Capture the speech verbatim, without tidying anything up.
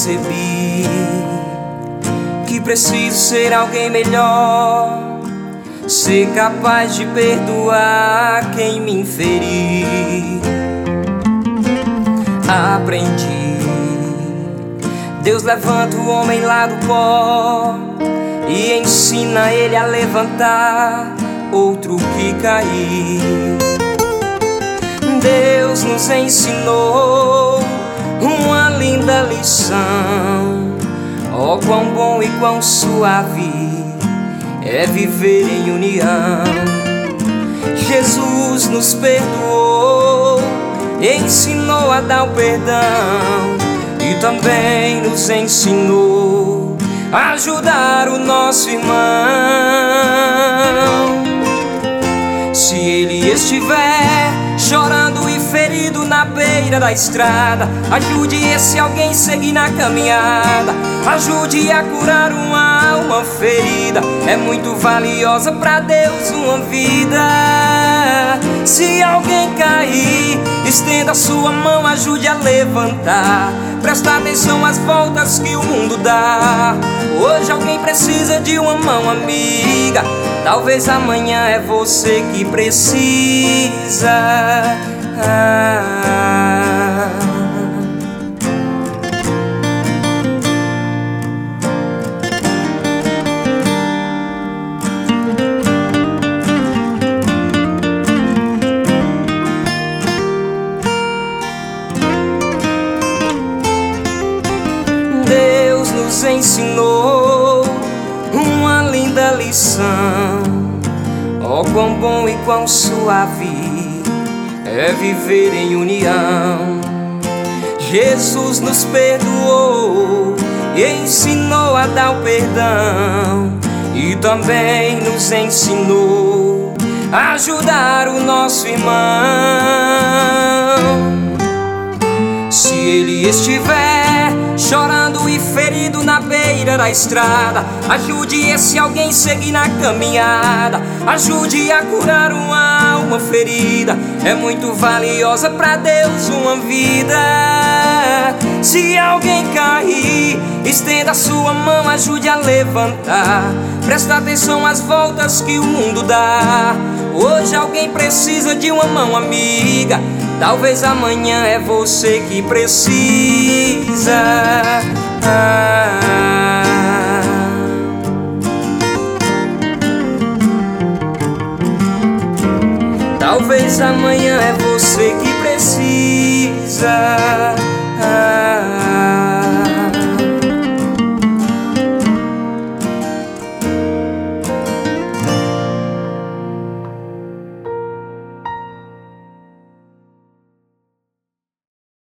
percebi que preciso ser alguém melhor, ser capaz de perdoar quem me ferir. Aprendi, Deus levanta o homem lá do pó e ensina ele a levantar outro que cair. Deus nos ensinou uma linda lição. Oh, quão bom e quão suave é viver em união. Jesus nos perdoou, ensinou a dar o perdão e também nos ensinou a ajudar o nosso irmão. Se ele estiver chorando e ferido na beira da estrada, ajude esse alguém a seguir na caminhada, ajude a curar uma alma ferida. É muito valiosa pra Deus uma vida. Se alguém cair, estenda a sua mão, ajude a levantar. Presta atenção às voltas que o mundo dá. Hoje alguém precisa de uma mão amiga, talvez amanhã é você que precisa. Ah. Deus nos ensinou uma linda lição. Oh, quão bom e quão suave é viver em união. Jesus nos perdoou e ensinou a dar o perdão e também nos ensinou a ajudar o nosso irmão. Se ele estiver chorando e ferido na beira da estrada, ajude esse alguém a seguir na caminhada, ajude a curar uma alma ferida. É muito valiosa pra Deus uma vida. Se alguém cair, estenda a sua mão, ajude a levantar. Presta atenção às voltas que o mundo dá. Hoje alguém precisa de uma mão amiga, talvez amanhã é você que precisa. Ah. Talvez amanhã é você que precisa.